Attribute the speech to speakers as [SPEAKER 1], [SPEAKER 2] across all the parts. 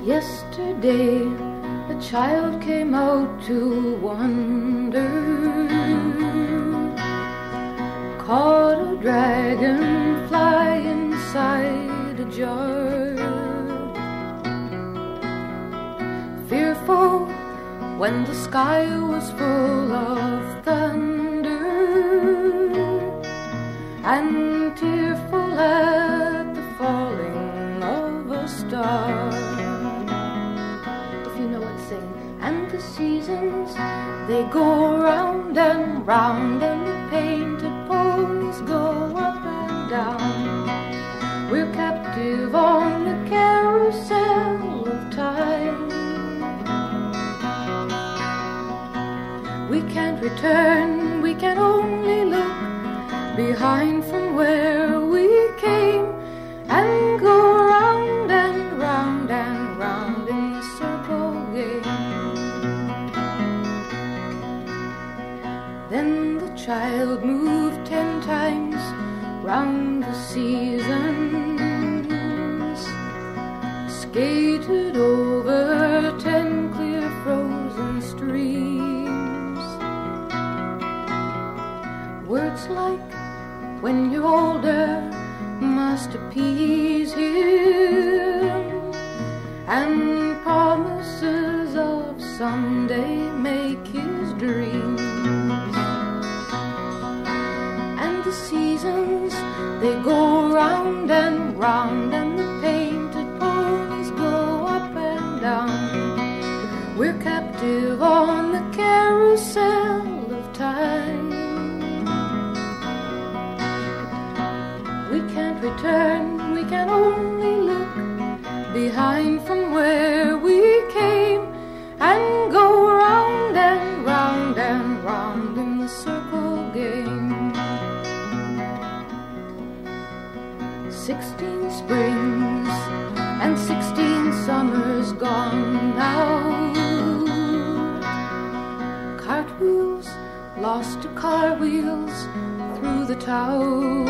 [SPEAKER 1] Yesterday a child came out to wander, caught a dragonfly inside a jar. Fearful when the sky was full of thunder, and tearful at the falling of a star. And the seasons, they go round and round, and the painted ponies go up and down. We're captive on the carousel of time. We can't return, we can only look behind from where we came, and go round and round and round in the circle game. Then the child moved 10 times round the seasons, skated over 10 clear frozen streams. Words like, when you're older, must appease him, and promises of someday make his dreams. The seasons, they go round and round, and the painted ponies go up and down. We're captive on the carousel of time. We can't return, we can only look behind from where we came, and go round and round and round in the circle game. 16 springs and 16 summers gone now. Cartwheels lost to car wheels through the town,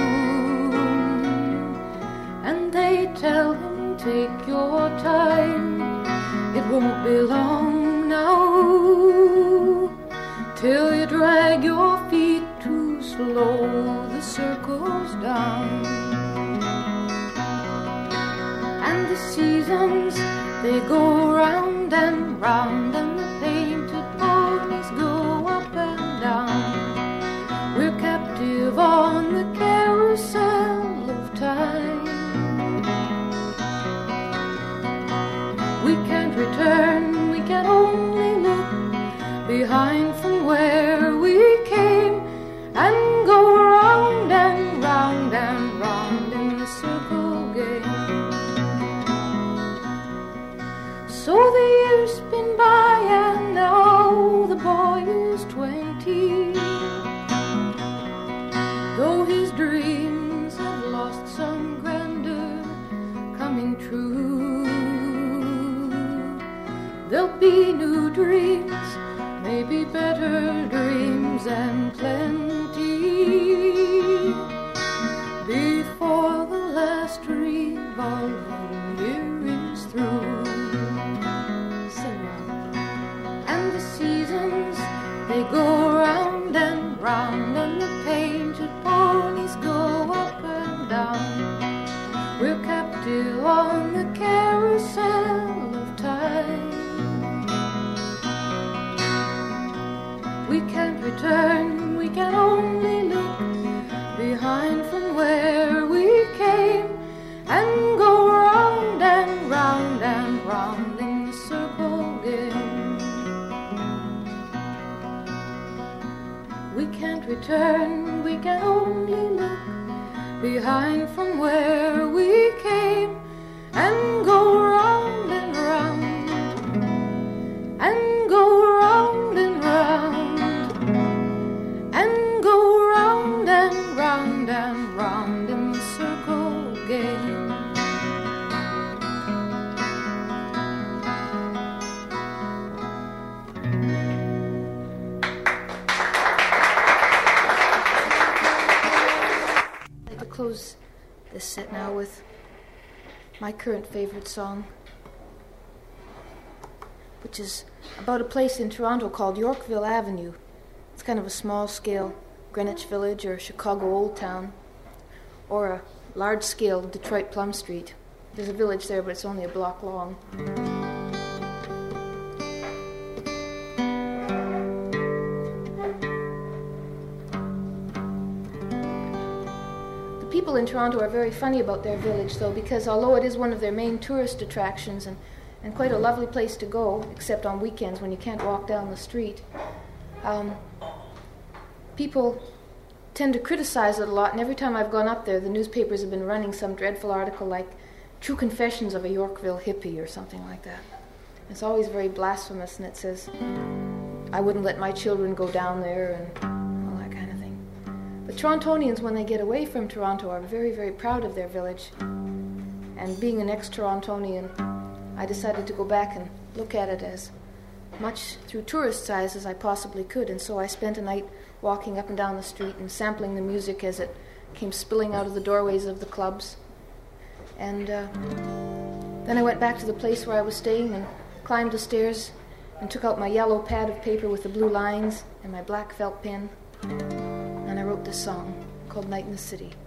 [SPEAKER 1] and they tell him, take your time, it won't be long now, till you drag your feet too slow the circles down. And the seasons, they go round and round, and the painted ponies go up and down. We're captive on the carousel of time. We can't return, we can only look behind from where we came, and go round and round and round in the circle game. So the years spin by, and now the boy is 20. Though his dreams have lost some grandeur coming true, there'll be new dreams, maybe better dreams and plenty, before the last revolving year is through. They go round and round, and the painted ponies go up and down. We're captive on the carousel of time. We can't return, we can only look behind from where we came, and go round and round and round in the circle game. We can't return, we can only look behind from where we came, and go round and round, and go round and round, and go round and round and round in the circle game. Close this set now with my current favorite song, which is about a place in Toronto called Yorkville Avenue. It's kind of a small-scale Greenwich Village or Chicago Old Town, or a large-scale Detroit Plum Street. There's a village there, but it's only a block long. The people in Toronto are very funny about their village, though, because although it is one of their main tourist attractions and quite a lovely place to go, except on weekends when you can't walk down the street, people tend to criticize it a lot, and every time I've gone up there, the newspapers have been running some dreadful article like True Confessions of a Yorkville Hippie or something like that. It's always very blasphemous, and it says, I wouldn't let my children go down there and all that kind of thing. But Torontonians, when they get away from Toronto, are very, very proud of their village. And being an ex-Torontonian, I decided to go back and look at it as much through tourist eyes as I possibly could, and so I spent a night walking up and down the street and sampling the music as it came spilling out of the doorways of the clubs. And then I went back to the place where I was staying and climbed the stairs and took out my yellow pad of paper with the blue lines and my black felt pen, and I wrote this song called Night in the City.